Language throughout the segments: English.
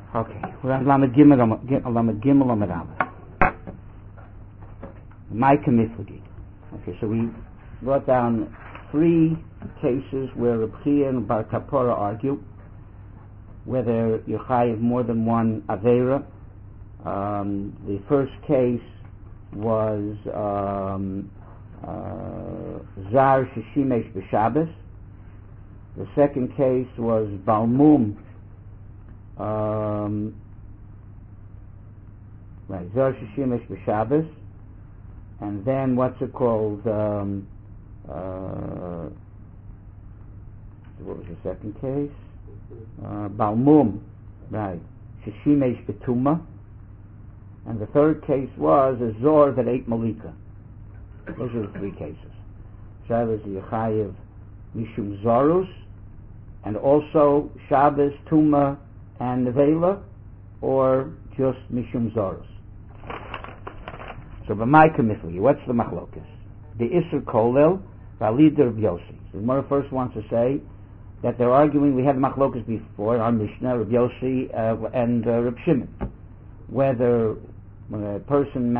Okay, we're on Lamed Gimel Lamed Aleph. Maika Miflagi. Okay, so we brought down 3 cases where Reb Chia and Bar Kapora argue whether you're chayiv more than one Aveira. The first case was Zar Shishimesh B'Shabbos. The second case was Balmum, Zar Shishimesh B'Shabbos, and then what's it called? What was the second case? Balmum, right? Shishimesh B'Tuma, and the third case was a Zor that ate Malika. Those are the 3 cases. Shabbos Yechayev Mishum Zorus, and also Shabbos Tuma and Nevela, or just Mishum Zorus. So b'maika miflagi, what's the machlokas? The Isser Kolel V'alider Reb Yossi. So the Gemara first wants to say that they're arguing. We had machlokas before our Mishnah, Reb Yossi and Reb Shimon, whether when a person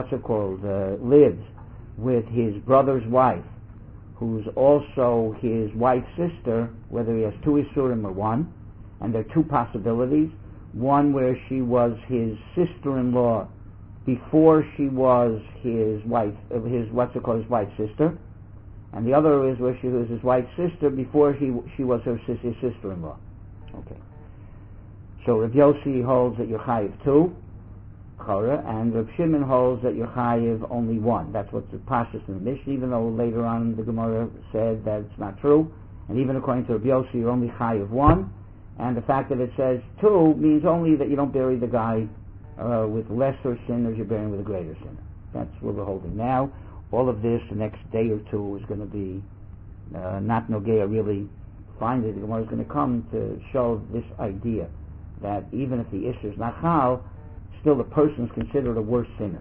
lives with his brother's wife, who's also his wife's sister, whether he has 2 Isurim or 1, and there are 2 possibilities. One where she was his sister-in-law before she was his wife's sister, and the other is where she was his wife's sister before she was his sister-in-law. Okay. So Reb Yossi holds that you're chayiv 2, and Reb Shimon holds that you're chayiv only 1. That's what's the pashtus in the Mishnah, even though later on the Gemara said that it's not true. And even according to Reb Yossi, you're only chayiv 1. And the fact that it says 2 means only that you don't bury the guy with lesser sin as you're burying with a greater sin. That's what we're holding now. All of this, the next day or 2, is going to be not Nogea really finally. The Gemara is going to come to show this idea that even if the Isser is not chal, still the person is considered a worse sinner.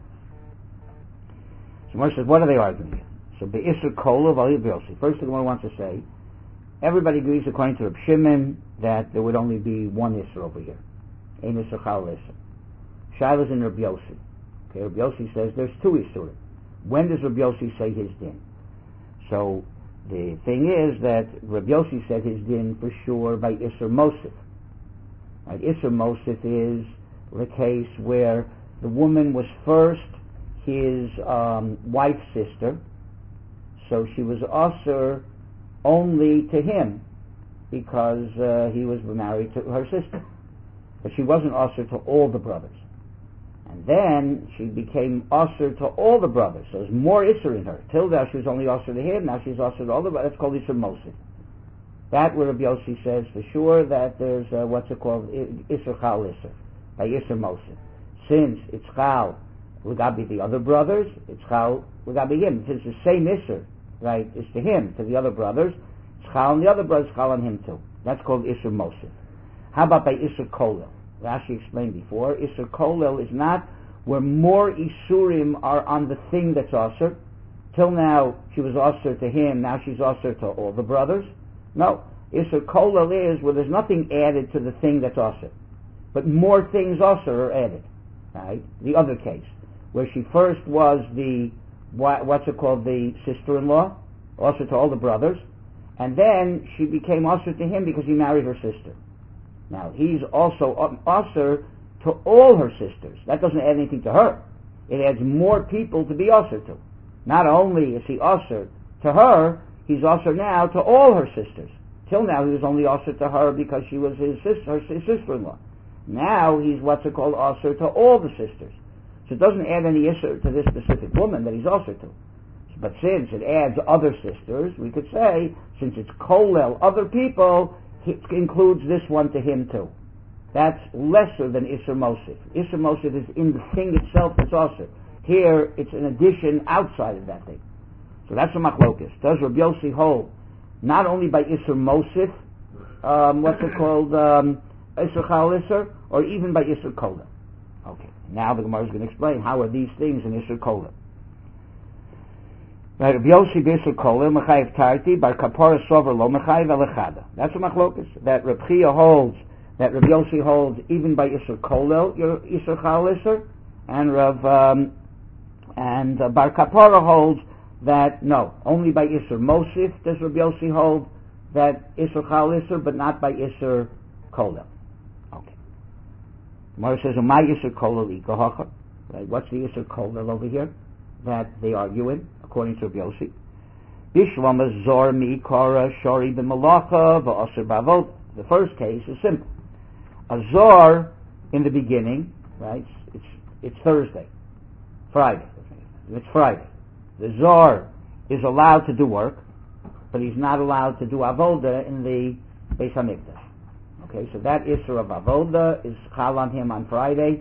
So Gemara says, what are they arguing here? So the Isser Kola V'ali Reb Yossi. First the Gemara wants to say, everybody agrees according to Reb Shimon that there would only be 1 Isser over here. Ein Isser Chal Isser. Shaila's in Reb Yossi. Okay, Reb Yossi says there's 2 Isurim. When does Reb Yossi say his din? So the thing is that Reb Yossi said his din for sure by Isser Mosif. Right? Isser Mosif is the case where the woman was first his wife's sister, so she was usher only to him because he was married to her sister, but she wasn't usher to all the brothers. And then she became usher to all the brothers, so there's more Isser in her. Till now she was only usher to him, now she's usher to all the brothers. That's called Isser Mosif. That where Rabbi Yossi says for sure that there's Isser Chal Isser, by Isser Mosif. Since it's Chal L'gabi the other brothers, it's Chal L'gabi him. Since the same Isser, right, is to him, to the other brothers, it's Chal on the other brothers, Chal on him too. That's called Isser Mosif. How about by Isser Kolel? Rashi explained before, Isser Kolel is not where more Isurim are on the thing that's Asr. Till now she was Asr to him, now she's Asr to all the brothers. No, Isser Kolel is where there's nothing added to the thing that's Asr, but more things Asr are added. Right? The other case, where she first was the, the sister-in-law, Asr to all the brothers, and then she became Asr to him because he married her sister. Now, he's also Asr to all her sisters. That doesn't add anything to her. It adds more people to be Asr to. Not only is he Asr to her, he's Asr now to all her sisters. Till now he was only Asr to her because she was his sister-in-law. Now he's Asr to all the sisters. So it doesn't add any Isser to this specific woman that he's Asr to. But since it adds other sisters, we could say, since it's Kolel, other people, it includes this one to him too. That's lesser than Isser Mosif. Isser Mosif is in the thing itself that's Asr. Here, it's an addition outside of that thing. So that's a machlokas. Does Rabbi Yossi hold not only by Isser Mosif, Isser Chal Isser, or even by Isser Kola? Okay, now the Gemara is going to explain how are these things in Isser Kola. Right, Rabbi Yossi b'Isser Kola, Mechayev Tarti, Bar Kapora Sover Lo Mechayev Elechada. That's a machlokas. That Reb Chia holds that Rabbi Yossi holds even by Isser Kolel, your Isser Chal Isser, and Bar Kapara holds that no, only by Isser Mosif does Rabbi Yossi hold that Isser Chal Isser, but not by Isser Kolel. Okay. Gemara says, "My Isser Kolel ikahacha." Right? What's the Isser Kolel over here that they argue in, according to Rabbi Yossi? Bishlam Zor Mi'ikara Shori B'Malacha V'Aser B'Avod. The first case is simple. A Zor in the beginning, right? It's Thursday, Friday. It's Friday. The Zor is allowed to do work, but he's not allowed to do avoda in the Beis Hamikdash. Okay, so that Isser of avoda is chal on him on Friday.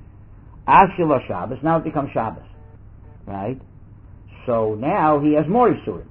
Ashila Shabbos. Now it becomes Shabbos, right? So now he has more Isurim.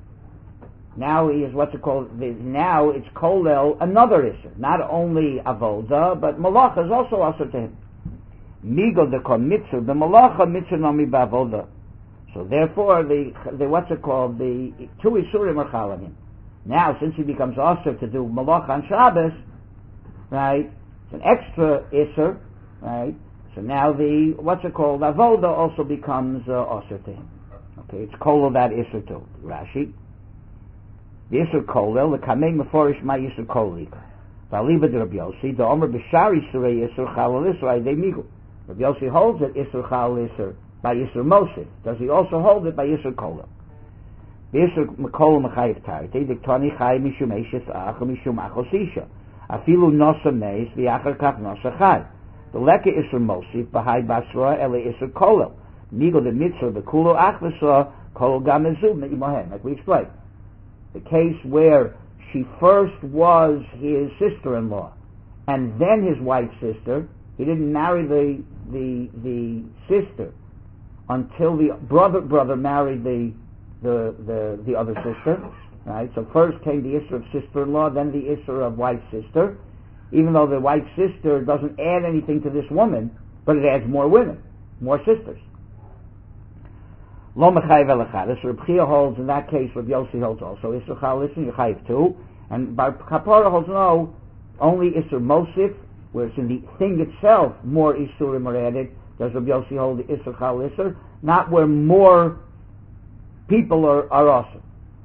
Now he is what's it called? Now it's kolel another Isser, not only avoda, but malacha is also also to him. Migo the kol mitzvah, the malacha mitzvah nami ba'avoda. So therefore, the what's it called? The two Isurim are chal on him. Now, since he becomes also to do malacha on Shabbos, right? It's an extra Isser, right? So now the what's it called? Avoda also becomes also to him. Okay, it's kolel that Isser too. Rashi. The Isser kolel, the kamei meforish my Isser kolel. V'aliba de Rabbi Yossi, the Omer b'shari surei Isser chalal Isser, they migu. Rabbi Yossi holds it Isser chalal Isser by Isser Mosif. Does he also hold it by Isser kolel? The Isser kolel mechayiv tarti, the tani chay mishum eishes ach, mishum achos isha. Afilu nosa meis, v'achar kach nosa chay. The leka Isser Mosif, b'hai basra, ele Isser kolel. Migu the mitzvah, the kulo ach v'sa, kolel gamezu, me'imohen, like we explained. The case where she first was his sister-in-law, and then his wife's sister. He didn't marry the sister until the brother married the other sister. Right. So first came the Isser of sister-in-law, then the Isser of wife's sister. Even though the wife's sister doesn't add anything to this woman, but it adds more women, more sisters. Lo mechayiv elachadis. Reb Chia holds in that case. Reb Yossi holds also Isser Chal Isser. You chayiv too. And Bar Kapara holds no, only Isser Mosif, where it's in the thing itself more Isurim are added. Does Reb Yossi hold the Isser Chal Isser? Not where more people are awesome.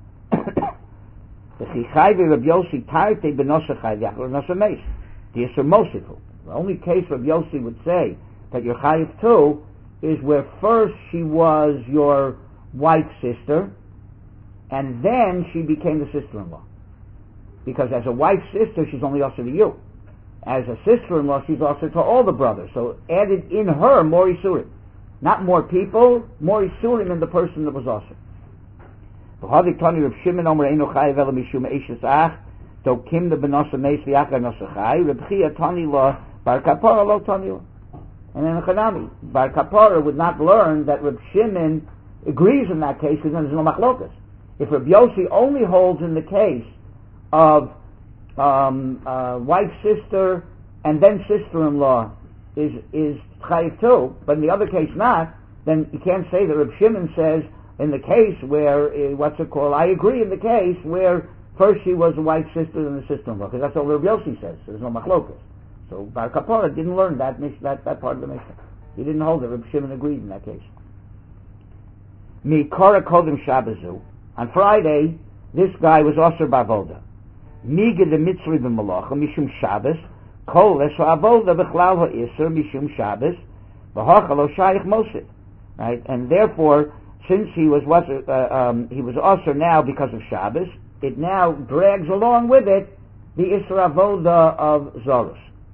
The Chichayv Reb Yossi Tarte Benosa Chayv Yachar Nosa Meis. The Isser Mosif. The only case Reb Yossi would say that you're chayiv too is where first she was your wife's sister, and then she became the sister-in-law. Because as a wife's sister, she's only also to you. As a sister-in-law, she's also to all the brothers. So added in her more Isurim. Not more people, more Isurim in the person that was also. V'hadik tani Reb Shimon Omer Eino Chayev Ela Mishum Eishes Ach Dokim the Benosa Meis V'Yachar Nosa Chay Reb Chia Tani Lo Bar Kapara Lo Tani Lo. And then Chanami, Bar Kapara would not learn that Reb Shimon agrees in that case because then there's no machlokas. If Reb Yossi only holds in the case of wife's sister and then sister-in-law is chayiv too, but in the other case not, then you can't say that Reb Shimon says in the case where I agree in the case where first she was the wife's sister and the sister-in-law, because that's all Reb Yossi says. So there's no machlokas. So Bar Kapara didn't learn that part of the Mishnah. He didn't hold it. Reb Shimon agreed in that case. Mikara Kodim Shabbazu. On Friday, this guy was Osir Bavoda. Miga the Mitzri b'Malacha Mishum Shabbos. Kol Esra Avoda b'Chlal ha'Isser Mishum Shabbos. V'Hacha lo Shayich Mosif. Right, and therefore, since he was Osir now because of Shabbos, it now drags along with it the Isra Avoda of Zorus.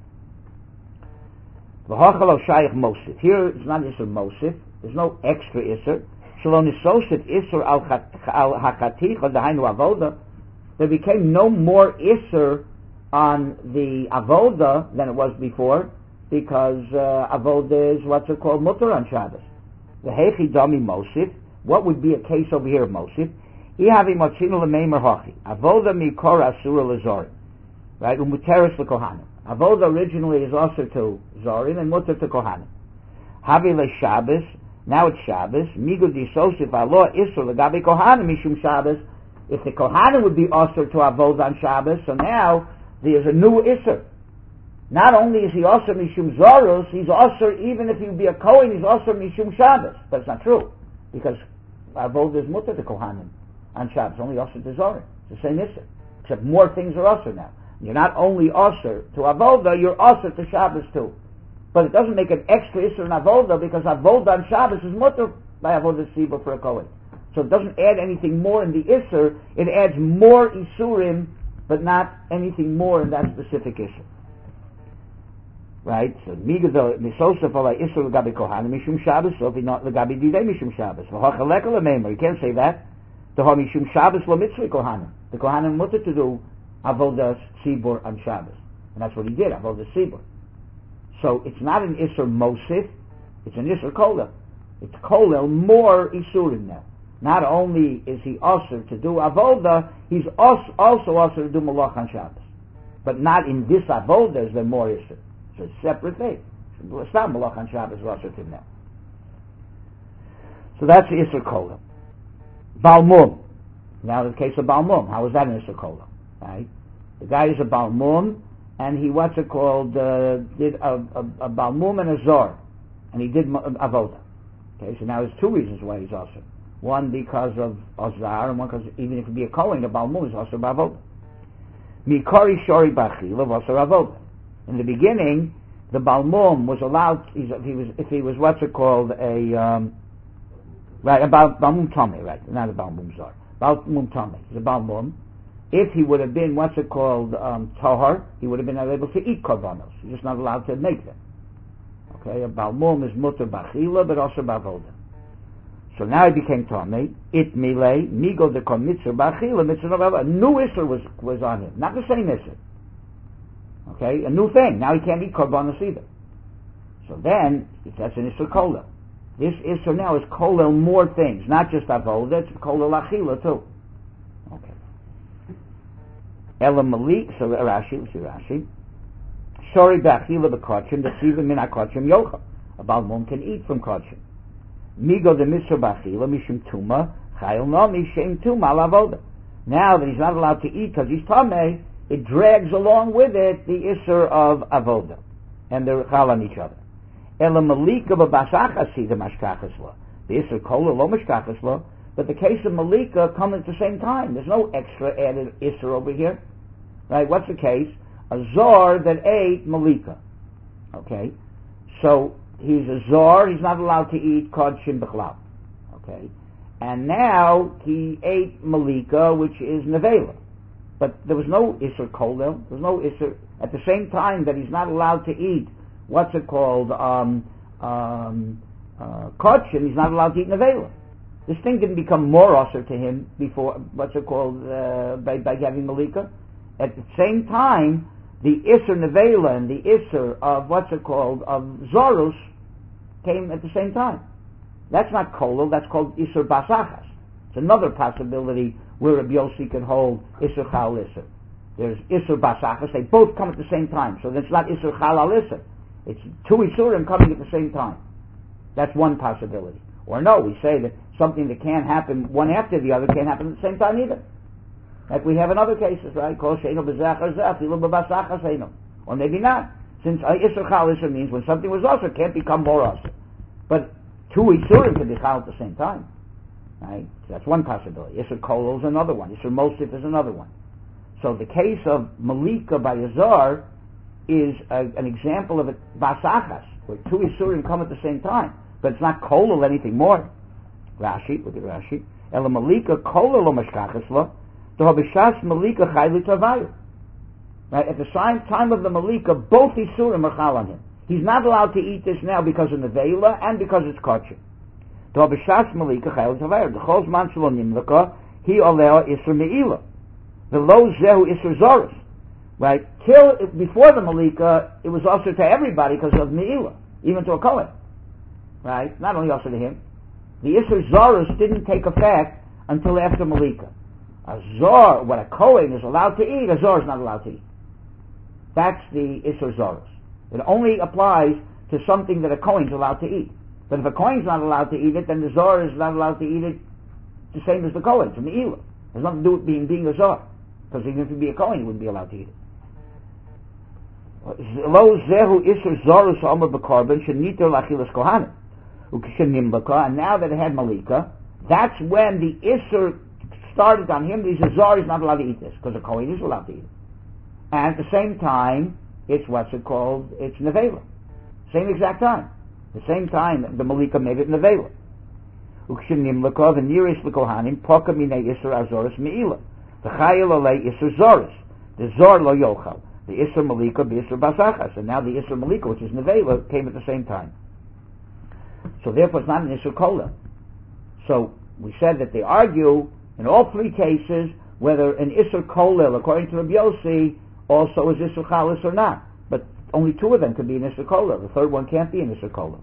V'hachalo shayich mosif. Here it's not Isser mosif. There's no extra Isser. Shalom nisosif Isser al hakatich or dahainu avoda. There became no more Isser on the avoda than it was before, because avoda is what's it called mutter on Shabbos. The hechi dami mosif. What would be a case over here of mosif? Ihavi motzinu l'meimer hachi. Avoda mikor asura lezorim. Right? Umuteres lekohanim. Avoda originally is also to Zorim and Mutter to Kohanim. Havi le Shabbos, now it's Shabbos. Migu disosif alo Isser legabi Kohanim mishum Shabbos. If the Kohanim would be also to Avoda on Shabbos, so now there's a new Isser. not only is he also Mishum Zorus, he's also, even if he be a Kohen, he's also Mishum Shabbos. But it's not true, because Avodah is mutter to Kohanim on Shabbos, only also to Zorim. It's the same issue, except more things are also now. You're not only also to Avodah, you're also to Shabbos too. But it doesn't make an extra Isser in Avodah, because Avodah on Shabbos is mutter by Avodah Tzibur for a Kohen. So it doesn't add anything more in the Isser, it adds more Isurim, but not anything more in that specific Isser. Right? So Misosef alay Isser l'gabi Kohanim Mishum Shabbos, so if not l'gabi Didei Mishum Shabbos. V'hachalek l'meimer, you can't say that. D'ha Mishum Shabbos lo mitzvah Kohanim. The Kohanim mutter to do Avodah Tzibur on Shabbos. And that's what he did, Avodah Tzibur. So it's not an Isser Mosif, it's an Isser Kolel. It's Kolel more Isurim now. Not only is he also to do Avodah, he's also to do Malach on Shabbos. But not in this Avodah is there more Isser. It's a separate thing. It's not Malach on Shabbos also to now. So that's the Isser Kolel. Balmum. Now the case of Balmum. How is that an Isser Kolel? Right? The guy is a Balmum, and he, did a Balmum and a Zor. And he did Avodah. Okay, so now there's two reasons why he's also. One because of Azar, and one because even if he be a Kohen, a Balmum is also Avodah. Mikori Shori Bachila was Avodah. In the beginning, the Balmum was allowed, if he was what's it called, a Balmum Tomei, right, not a Balmum Zor. Balmum Tomei, he's a Balmum. If he would have been, what's it called, Tohar, he would have been able to eat Korbanos. He's just not allowed to make them. Okay, a Balmum is Mutter Bachila, but also Bavodah. So now he became Tomei, It Milei, Migo de Kon Mitzvah Bachila, Mitzvah Bavodah. A new Isser was on him, not the same Isser. Okay, a new thing. Now he can't eat Korbanos either. So then, that's an Isser Kolel. This Isser now is Kolel more things, not just Avodah, it's Kolel Achila too. Okay. Ela Malik, so Rashi, let's see Rashi. Shori Bachila B'Kodshim, the Siva Min HaKodshim Yochel. A Balmum can eat from Kodshim. Migo de Mitzvah Bachila, Mishum Tuma, Chayil No, Mishem Tuma, Avodah. Now that he's not allowed to eat because he's Tameh, it drags along with it the Isser of Avodah. And they're Chal on each other. Ela Malika B'Basachas, the Mashkachas Lo. The Isser Kola Lo Mashkachas Lo. But the case of Malika come at the same time. There's no extra added Isser over here. Right? What's the case? A Zor that ate Malika. Okay? So, he's a Zor, he's not allowed to eat Kodshim B'Chlal. Okay? And now, he ate Malika, which is Nevela. But there was no Isser Kolel, there was no Isser, at the same time that he's not allowed to eat, what's it called, Kodshim, he's not allowed to eat Nevela. This thing didn't become more usher to him before, what's it called, by having Malika. At the same time, the Isser Nevela and the Isser of, what's it called, of Zorus came at the same time. That's not Kolel, that's called Isser Basachas. It's another possibility where Rabbi Yossi can hold Isser Chal Isser. There's Isser Basachas, they both come at the same time, so it's not Isser Chal Al Isser. It's two Isurim coming at the same time. That's one possibility. Or no, we say that something that can't happen one after the other can't happen at the same time either. Like we have in other cases, right? Or maybe not. Since Isser Chal Isser means when something was also can't become more also. But two Isurim can be Chal at the same time. Right? So that's one possibility. Isser Kolel is another one. Isser Mosif is another one. So the case of Malika by Azar is an example of a Basachas, where two Isurim come at the same time. But it's not Kolel anything more. Rashi, look at Rashi. Ela Malika Kolel lo mashkachas lo, to habishas Malika chayli tavayu. Right? At the time of the Malika, both Isurim are chal on him. He's not allowed to eat this now because of the Veila and because it's Kodshim. To habishas Malika chayli tavayu. The chol zman shelo nimlaka, he oleo Isser me'ila. The lo zehu Isser zorus. Right? Before the Malika, it was also to everybody because of me'ila, even to a Kohen. Right? Not only also to him. The Isser Zorus didn't take effect until after Malika. A Zor, what a Kohen is allowed to eat, a Zor is not allowed to eat. That's the Isser Zorus. It only applies to something that a Kohen is allowed to eat. But if a Kohen is not allowed to eat it, then the Zor is not allowed to eat it the same as the Kohen, from the Elah. It has nothing to do with being a Zor. Because even if he'd be a Kohen, he wouldn't be allowed to eat it. Lo zehu isur zorus omer b'korban sheniter lachilas kohanim ukishenim laka. And now that it had malika, that's when the isur started on him. These zor is not allowed to eat this because the kohen is allowed to eat it. And at the same time, it's what's it called? It's nevela. Same exact time. The same time the malika made it nevela. Ukishenim laka the nearest l'kohanim poka minei isur azoris meila. The chayil olei isur zoris. The zor lo yochal. The Isser Malika, the Isser Basachas. And now the Isser Malika, which is Nevela, came at the same time. So therefore it's not an Isser Kola. So we said that they argue in all three cases whether an Isser Kola, according to Rabbi Yossi, also is Isser Chalis or not. But only two of them can be an Isser Kola. The third one can't be an Isser Kola.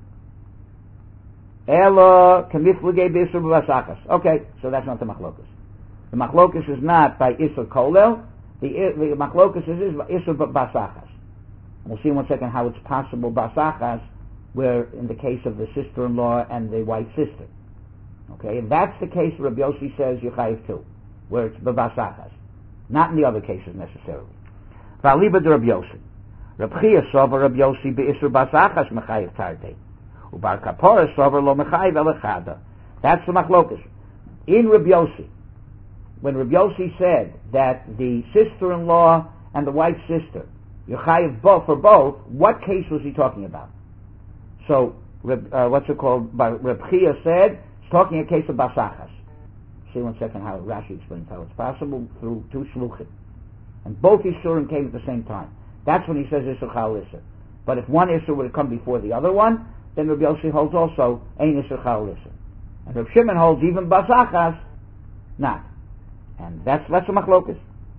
Ela Kamifluge B'Isser Basachas. Okay, so that's not the Machlokas. The Machlokas is not by Isser Kola. The machlokas is isur basachas. We'll see in 1 second how it's possible basachas, where in the case of the sister-in-law and the white sister. Okay, and that's the case Rabbi Yossi says Yechayiv too, where it's basachas, not in the other cases necessarily. V'aliba de Rabbi Yossi, Rabbi Chia sover Rabbi Yossi be'isur basachas mechayiv tarte, ubar kapora sover lo mechayiv elechada. That's the machlokas. In Rabbi Yossi, when Rabbi Yossi said that the sister-in-law and the white sister, Yechayiv both for both, what case was he talking about? So, what's it called? Rabbi Chia said, he's talking a case of basachas. See 1 second how Rashi explains how it's possible through two shluchim. And both Isurim came at the same time. That's when he says Isur Chal Isur. But if one Isur would have come before the other one, then Rabbi Yossi holds also Ein Isur Chal Isur. And Rabbi Shimon holds even basachas, not. And that's a machlokas.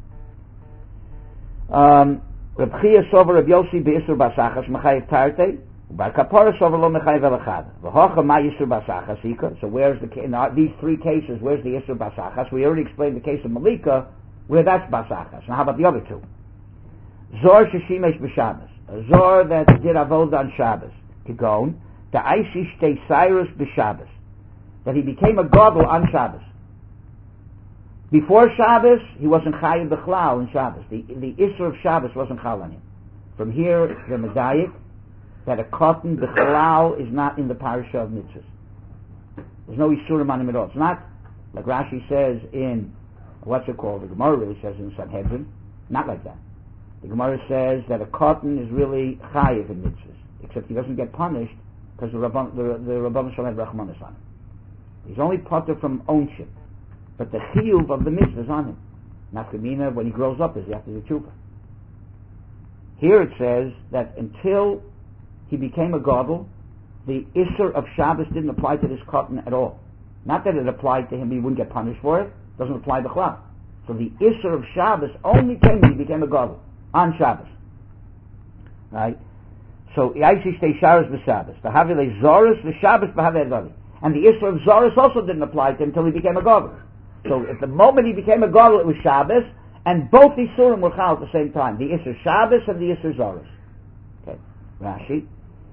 Reb Chia sover Reb Yossi be'isur basachas mechayiv tarte, bar kapara sover lo mechayiv elachad. V'hocha ma yisur basachas hika. So where's in these three cases? Where's the isur basachas? We already explained the case of Malika, where that's basachas. Now how about the other two? Zor sheshimesh b'Shabbos, a zor that did avodah on Shabbos. Kigon the aisi shtei cyrus b'Shabbos, that he became a gadol on Shabbos. Before Shabbos, he wasn't chayiv b'chlal in Shabbos. The Isser of Shabbos wasn't chal on him. From here, the medayik, that a cotton b'chlal is not in the parasha of mitzvahs. There's no Isurim on him at all. It's not, like Rashi says in, what's it called? The Gemara really says in Sanhedrin. Not like that. The Gemara says that a cotton is really chayiv in mitzvahs, except he doesn't get punished because the Rabban Shalom had Rachmanis on him. He's only potter from ownership. But the chiyuv of the mitzvah is on him. Nafkamina, when he grows up, is after the tshuva. Here it says that until he became a gadol, the Isser of Shabbos didn't apply to this cotton at all. Not that it applied to him, he wouldn't get punished for it. It doesn't apply to Chlal. So the Isser of Shabbos only came when he became a gadol, on Shabbos. Right? So, Yaisi stay Shabbos b'Shabbos. The Havile Zoros, the Shabbos b'Haveh Adoni. And the Isser of Zoros also didn't apply to him until he became a gadol. So at the moment he became a gadol, it was Shabbos, and both Isurim were chal at the same time, the Isur Shabbos and the Isur Zoros. Okay, Rashi.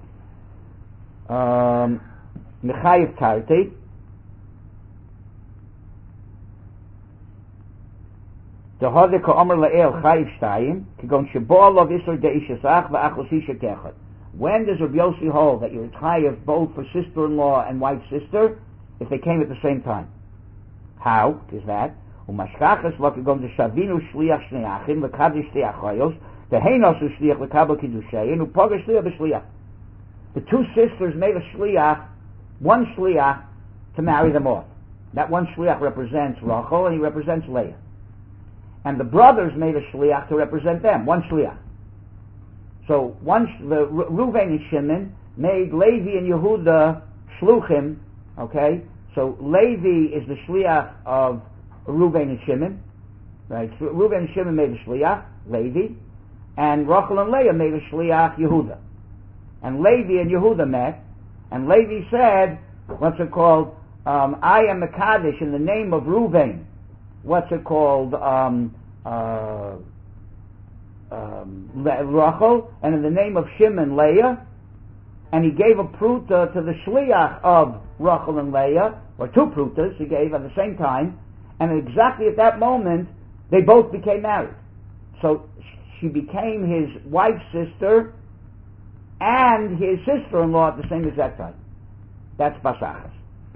Mechayiv Tarti. Dehode ka'omer la'el chayiv shtayim, kigon shebo alav Isur de'ishasach v'achos isha kechad. When does Rabbi Yossi hold that you're chayiv both for sister-in-law and white sister, if they came at the same time? How is that? Umashkachas l'kagon deshavinu shliach shnei achim l'kadish shtei achayos v'heinosu shliach l'kabel kiddushayin u'pogash shliach b'shliach. The two sisters made a shliach, one shliach, to marry them off. That one shliach represents Rachel and he represents Leah. And the brothers made a shliach to represent them, one shliach. So the Reuven and Shimon made Levi and Yehuda shluchim, okay? So Levi is the shliach of Reuven and Shimon, right? So Reuven and Shimon made a shliach, Levi, and Rachel and Leah made a shliach, Yehuda. And Levi and Yehuda met, and Levi said, what's it called? I am Mekadesh in the name of Reuven. What's it called? Rachel, and in the name of Shimon, Leah. And he gave a pruta to the shliach of Rachel and Leah, or two prutas he gave at the same time, and exactly at that moment, they both became married. So she became his wife's sister and his sister-in-law at the same exact time. That's basachas.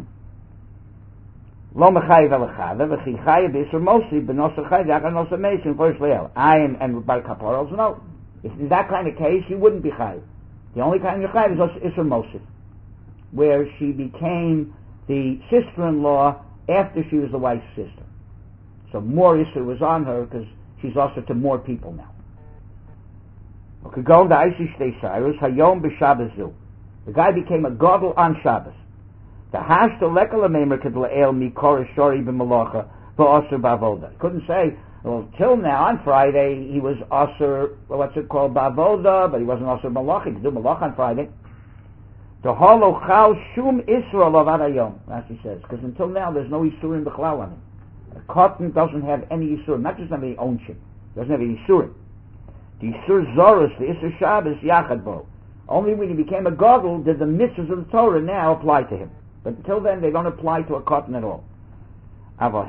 Lo mechayev elachada v'chi chayev b'isur mosi b'nosar chayev yachar nosar mesim first leil. Ayin and bar kaporos, no. If in that kind of case, you wouldn't be chayev. The only kind of chayev is isur mosi, where she became the sister-in-law after she was the wife's sister. So more isur was on her because she's also to more people now. Okay, go to Isish Shtei Cyrus Hayom b'Shabbazu. The guy became a gadol on Shabbos. The hashta lekala meimer kedlael mikor shori b'malacha v'asur b'avoda. Couldn't say, well, till now on Friday he was asur, what's it called, b'avoda, but he wasn't asur malacha. He could do malacha on Friday. The halo chal shum isra lavad hayom. Rashi says, because until now there's no isurim b'chlal on him. A cotton doesn't have any isurim, not just have any ownership, doesn't have any isurim. The isur zorus, the isur Shabbos yachad bo. Only when he became a gadol did the mitzvahs of the Torah now apply to him. But until then, they don't apply to a cotton at all. But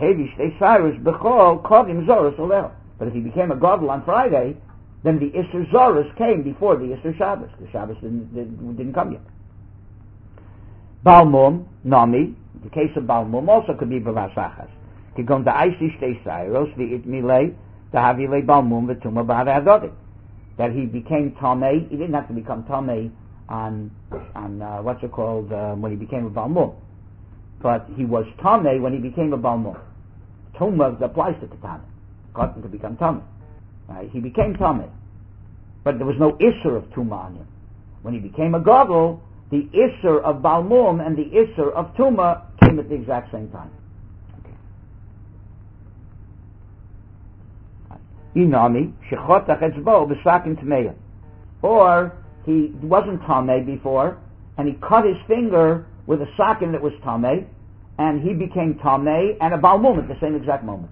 if he became a gadol on Friday, then the isur zorus came before the isur Shabbos. The Shabbos didn't come yet. Balmum, Nami, the case of Balmum also could be b'vasachas. Kigon da'aisi shtei sayros, the itmilei, dahavile Balmum, v'tuma b'hadadodi. That he became Tamei. He didn't have to become Tamei on what's it called, when he became a Balmum. But he was Tamei when he became a Balmum. Tumah applies to Tamei. Cotton to become Tamei. Right? He became Tamei. But there was no Isser of Tumah on him. When he became a Gadol, the Isser of Balmum and the Isser of Tumah came at the exact same time. Inami, shechotach etzbo b'sakin tmeya. Or he wasn't tamei before, and he cut his finger with a sakin that was tamei, and he became tamei and a balmum at the same exact moment.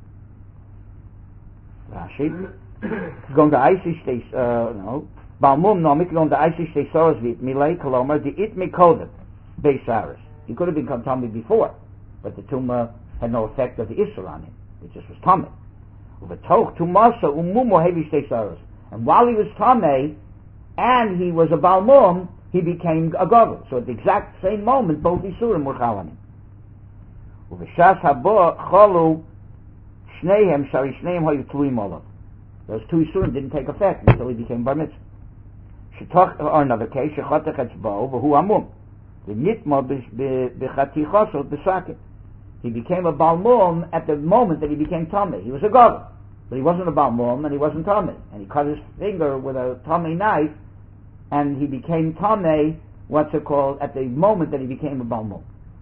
Rashi, going to Isish Shtei, balmum nomik going to Isish Shtei soros v'it milei kolomar the it mikodem beisaris. He could have become tamei before, but the tumah had no effect of the isur on him. It just was tamei. And while he was Tamei and he was a Balmum, he became a Gadol. So at the exact same moment, both Isurim were chal on him. Those two Isurim didn't take effect until he became Bar Mitzvah. Or another case, he became a Balmum at the moment that he became Tamei. He was a Gadol. But he wasn't a Balmum and he wasn't Tamei. And he cut his finger with a Tamei knife and he became Tamei, at the moment that he became a Balmum.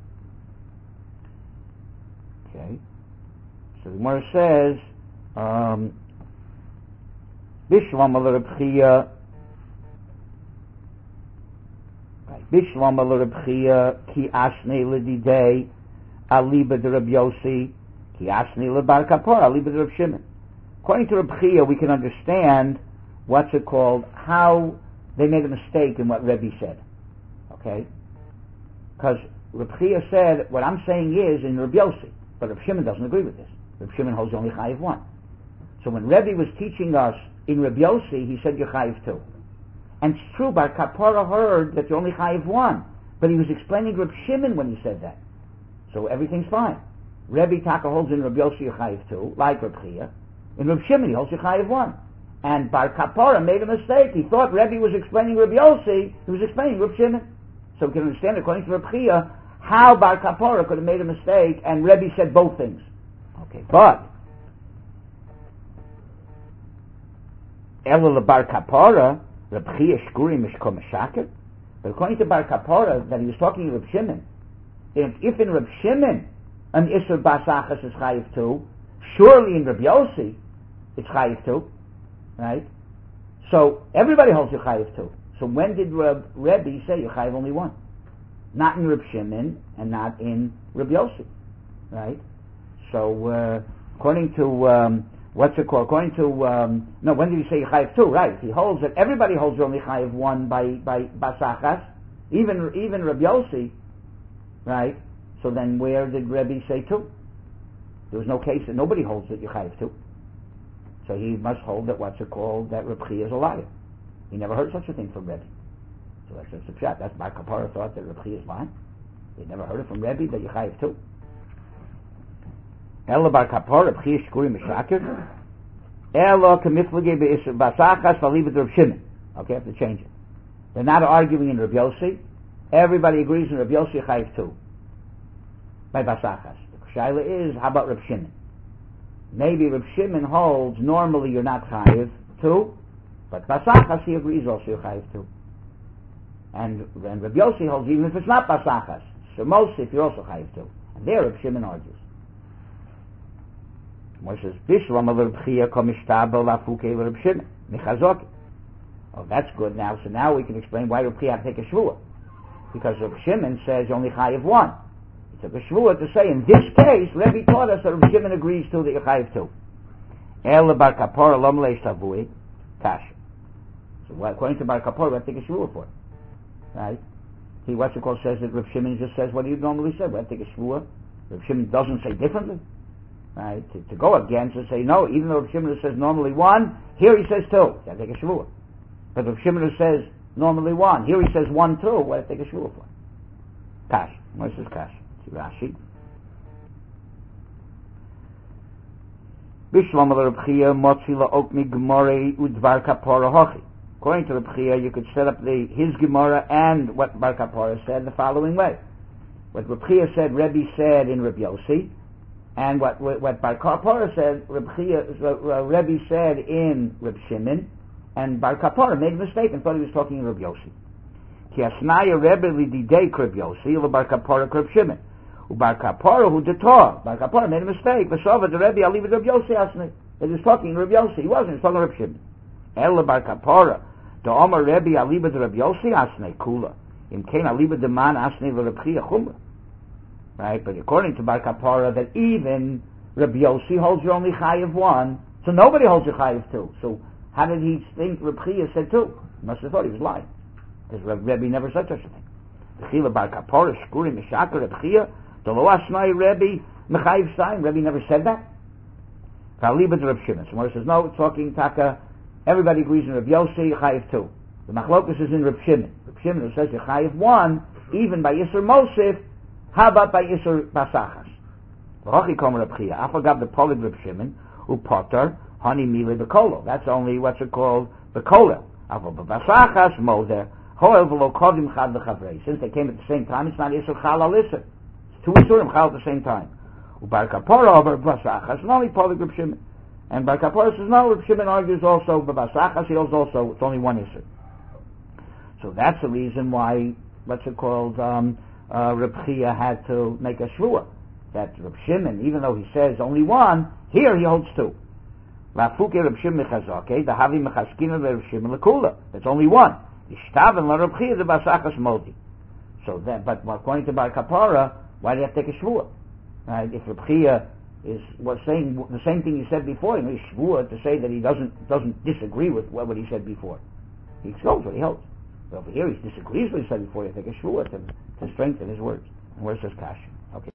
Okay. So the Gemara says, Bishlam al-Rabchia, Bishlam al-Rabchia, Ki Ashne l'didei, Aliba de Reb Yossi, Ki Ashne l'bar kapor, Aliba de Reb Shimon. According to Reb Chia, we can understand how they made a mistake in what Rebbe said. Okay? Because Reb Chia said, what I'm saying is in Reb Yossi, but Reb Shimon doesn't agree with this. Reb Shimon holds only Chayiv 1. So when Rebbe was teaching us in Reb Yossi, he said you're Chayiv 2. And it's true, Bar Kapara heard that you're only Chayiv 1, but he was explaining Reb Shimon when he said that. So everything's fine. Rebbe Taka holds in Reb Yossi you're Chayiv 2, like Reb Chia. In Reb Shimon, he holds Chayiv 1. And Bar Kapara made a mistake. He thought Rebbe was explaining Reb Yossi, he was explaining Reb Shimon. So we can understand, according to Reb Chia, how Bar Kapara could have made a mistake, and Rebbe said both things. Okay, but Ela Bar Kapara, Reb Chia Shkuri Mishko Meshaker. But according to Bar Kapara, that he was talking to Reb Shimon, if in Reb Shimon an Isur Basachas is Chayiv 2, surely in Reb Yossi it's Chayiv 2, right? So everybody holds you Chayiv 2. So when did Rebbe say you Chayiv only 1? Not in Reb Shimon and not in Reb Yossi, right? So according to According to when did he say you Chayiv 2? Right? He holds that everybody holds only Chayiv 1 by Basachas, even Reb Yossi, right? So then where did Rebbe say 2? There was no case that nobody holds that you Chayiv 2. So he must hold that that Reb Chia is a liar. He never heard such a thing from Rebbe. So that's just a pshat. That's Bar Kapara thought that Reb Chia is lying. He never heard it from Rebbe that you chayiv too. Ela Bar Kapara Reb Chia shkuri mishaker. Ela kamiflage be'isur basachas v'alibet Reb Shimon. Okay, I have to change it. They're not arguing in Reb Yossi. Everybody agrees in Reb Yossi chayiv too. By basachas. The shaila is, how about Reb Shimon? Maybe Reb Shimon holds normally you're not chayiv too, but basachas he agrees also you're chayiv too. And Reb Yossi holds even if it's not basachas, so mostly if you're also chayiv too. And there Reb Shimon argues. Moshe says, Bishlam Reb Chia komishtabel lafuke Reb Shimon michazoki. Oh, that's good now. So now we can explain why Reb Chia had to take a shvuah. Because Reb Shimon says only chayiv one. He took a shvuah to say, in this case, Rebbe taught us that Reb Shimon agrees to that you're chayiv too. El bar kapora lom leish tavui kash. So according to bar kapora, we have to take a shvuah for it. Right? He, says that Reb Shimon just says what he normally said. We have to take a shvuah. Reb Shimon doesn't say differently. Right? To go against and say, no, even though Reb Shimon says normally one, here he says two. You have to take a shvuah. But Reb Shimon says normally one, here he says 1, 2. We have to take a shvuah for it. Kash. What is Kash? See Rashi. Bishlam Reb Chia motzi la'ok mi gemore udvar kapora hochi. According to Reb Chia, you could set up his Gemara and what Bar Kapara said the following way. What Reb Chia said, Rebbe said in Reb Yossi, and what Bar Kapara said, Rebbe said in Reb Shimon, and Bar Kapara made a mistake and thought he was talking in Reb Yossi. Ki asnaya Rebbe lididei Reb Yossi, or Bar Kapara Reb Shimon. Bar Kapara who detor. Bar Kapara made a mistake. V'shova the Rebbe, I'll leave it Reb Yossi asnei. He was talking in Reb Yossi. He wasn't. He was talking Reb Shimon. Ela Bar Kapara. The Omar Rebbe aliba de Reb Yossi asnei kula. Im kein aliba de man asnei v'Reb Chia chumra. Right? But according to Bar Kapara, that even Reb Yossi holds you only chayiv 1, so nobody holds you chayiv 2. So how did he think Reb Chia said 2? He must have thought he was lying. Because Rebbe never said such a thing. The Chila Bar Kapara shkuri mishaker Reb Chia. The lo asnei Rebbe mechayiv stein. Rebbe never said that. Aliba de Reb Shimon. So Moshe says, no, it's talking taka. Everybody agrees in Reb Yossi, chayiv 2. The machlokus is in Reb Shimon. Reb Shimon who says you chayiv 1, even by Yisur Mosif, how about by Yisur Basachas? V'hochi kom Reb Chia, afagav the polig Reb Shimon, upotar, hani mili bekolo. That's only what's it called, bekolo. Avo b'Basachas, moder, hoel v'lo kodim chad v'chavrei. Since they came at the same time, it's not Yisur chal al Yisur. It's 2 Yisurim chal at the same time. Ubar kapora over Basachas, and only polig Reb Shimon. And Bar Kapara says, no, Reb Shimon argues also, but Basachas he holds also, it's only 1 issue. So that's the reason why, what's it called, Reb Chia had to make a shvuah. That Reb Shimon, even though he says only 1, here he holds 2. Lafuke Reb Shimon mechazake, the havi mechaskina Reb Shimon lekula. It's only 1. Ishtaven la Reb Chia the Basachas modi. So that, but according to Bar Kapara, why do you have to take a shvuah? Right? If Reb Chia was saying the same thing he said before, he shvuah to say that he doesn't disagree with what he said before. He holds what he holds. But over here he disagrees with what he said before. You take a shvuah to strengthen his words. And where's this kash?